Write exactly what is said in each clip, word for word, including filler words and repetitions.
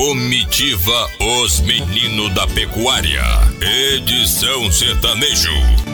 Comitiva Os Meninos da Pecuária, edição sertanejo.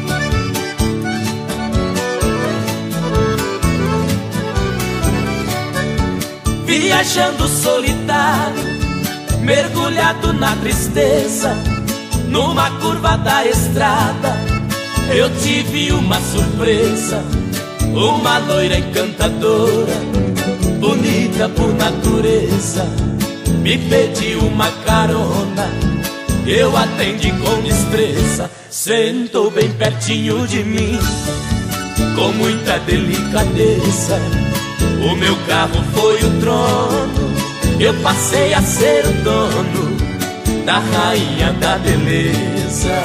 Viajando solitário, mergulhado na tristeza, numa curva da estrada, eu tive uma surpresa. Uma loira encantadora, bonita por natureza, me pediu uma carona, eu atendi com destreza. Sentou bem pertinho de mim, com muita delicadeza. O meu carro foi o trono, eu passei a ser o dono da rainha da beleza.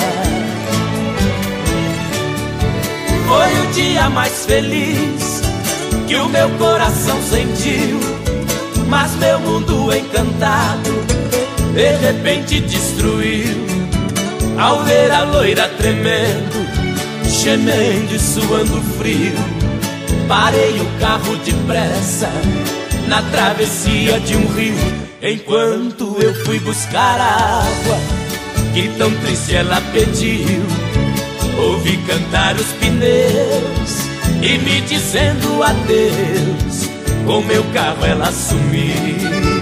Foi o dia mais feliz que o meu coração sentiu, mas meu mundo encantado de repente destruiu. Ao ver a loira tremendo, gemendo e suando frio, parei o carro depressa na travessia de um rio. Enquanto eu fui buscar a água que tão triste ela pediu, ouvi cantar os pneus e me dizendo adeus. Com meu carro ela sumiu.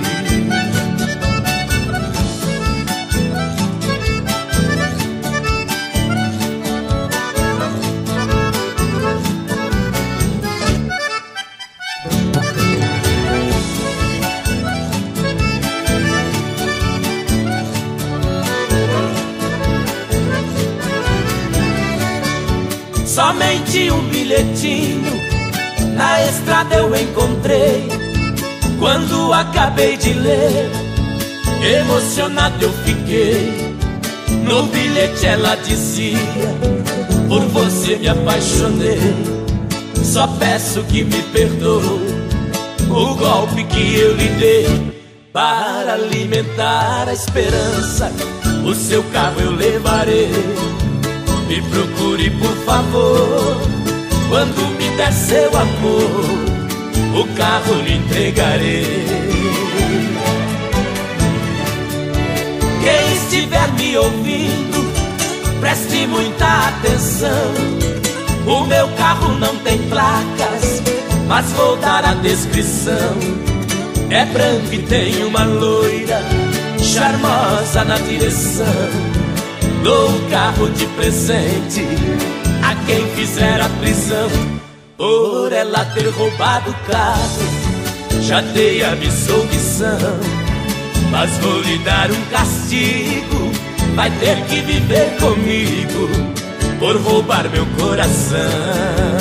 Somente um bilhetinho na estrada eu encontrei. Quando acabei de ler, emocionado eu fiquei. No bilhete ela dizia: por você me apaixonei, só peço que me perdoe o golpe que eu lhe dei. Para alimentar a esperança, o seu carro eu levarei. Me procure por favor, quando me der seu amor, o carro lhe entregarei. Quem estiver me ouvindo, preste muita atenção. O meu carro não tem placas, mas vou dar a descrição. É branco e tem uma loira charmosa na direção. Dou o carro de presente a quem fizer a prisão, por ela ter roubado o carro. Já dei a absolvição, mas vou lhe dar um castigo. Vai ter que viver comigo por roubar meu coração.